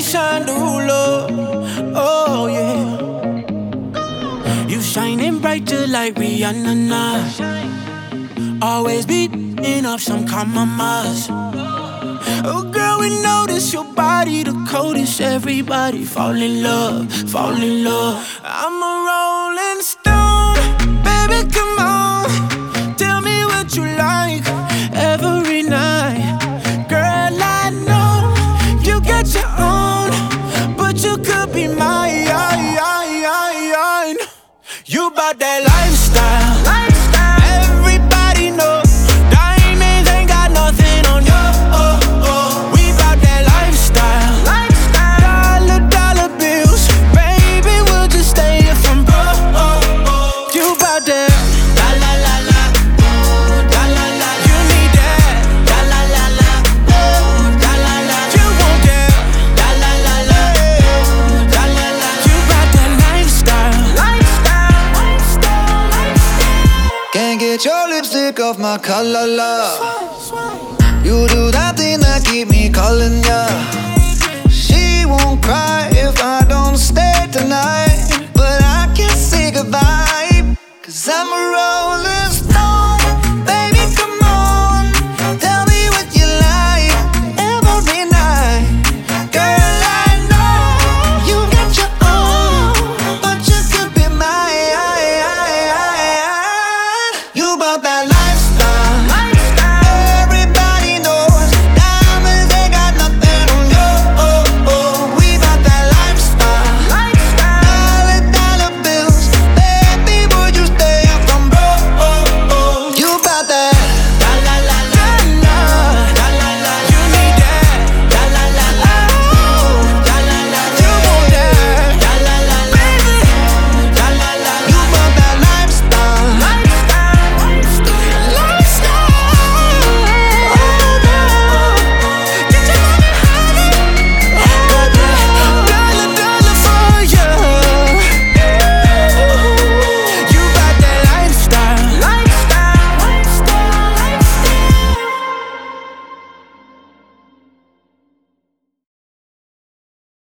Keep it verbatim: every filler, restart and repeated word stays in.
shine the ruler. Oh yeah. You shining bright just like Rihanna now. Always beating up some compromise. Oh girl, we notice your body the coldest. Everybody fall in love, fall in love. I'm a rolling stone, baby, come on. Tell me what you like every night. Girl, I know you got your own, but you could be mine. You bout that lifestyle, lifestyle. Everybody know diamonds ain't got nothing on you. Oh, oh. We bout that lifestyle, lifestyle. Dollar, dollar bills, baby, we'll just stay here from broke. Oh, oh. You bout that la la la la, oh, la la la. You need that la la la la, oh, la la la. You want that la la la la, oh, la la la. You bout that lifestyle, lifestyle. Can't get your lipstick off my collar, love. You do that thing that keep me calling ya.